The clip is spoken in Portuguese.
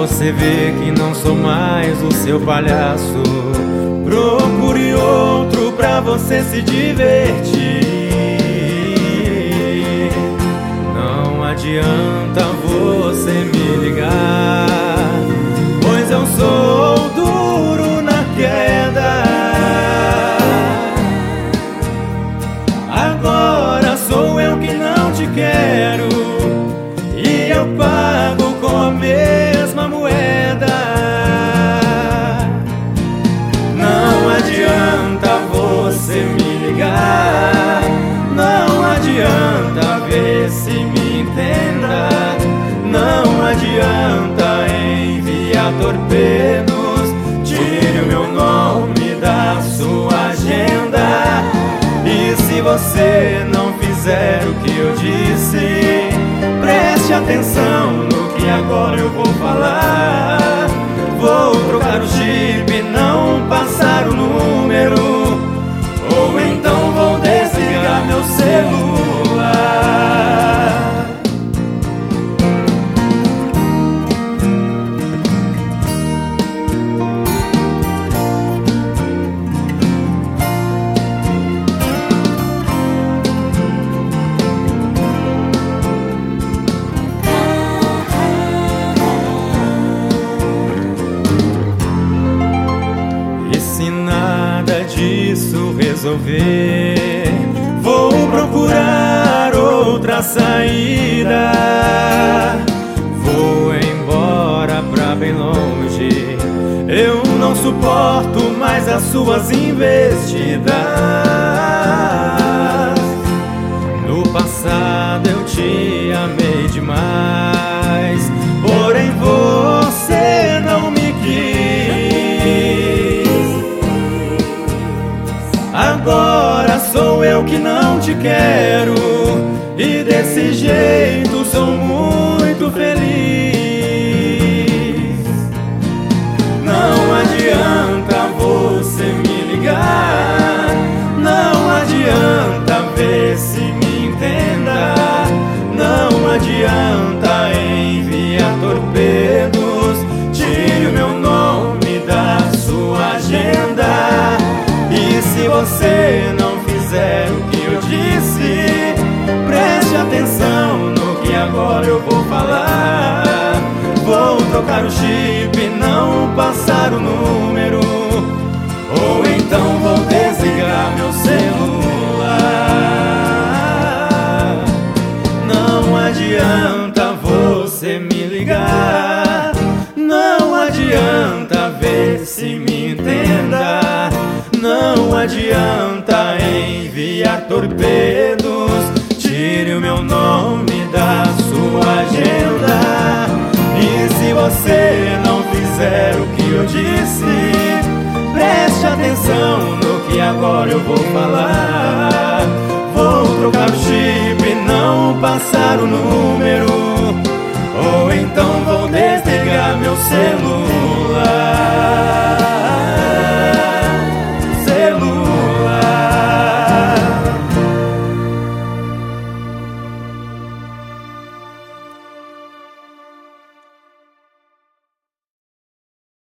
você ver que não sou mais o seu palhaço. Procure outro pra você se divertir. Não adianta você me ligar, pois eu sou duro na queda. Agora sou eu que não te quero, e eu pago com a mesma moeda. Não adianta você me ligar, não adianta ver se me entenda. Não adianta enviar torpedos, tire o meu nome da sua agenda. E se você não fizer o que eu disse, preste atenção no que agora eu vou falar. Vou trocar o chip e não passar o número, ou então vou desligar meu celular. Se nada disso resolver, vou procurar outra saída. Vou embora pra bem longe, eu não suporto mais as suas investidas. No passado eu te amei demais, porém você não me quis. Agora sou eu que não te quero, e desse jeito sou muito feliz. Não adianta você me ligar, não adianta ver se me entenda. Não adianta enviar torpedos, tire o meu nome da sua agenda. E se você não fizer o que eu disse, preste atenção no que agora eu vou falar. Vou trocar o chip e não passar o número, ou então vou desligar meu celular. Não adianta você me ligar, não adianta ver se me entenda. Não adianta enviar torpedos, tire o meu nome da sua agenda. E se você não fizer o que eu disse, preste atenção no que agora eu vou falar. Vou trocar o chip e não passar o número, ou então vou desligar meu celular.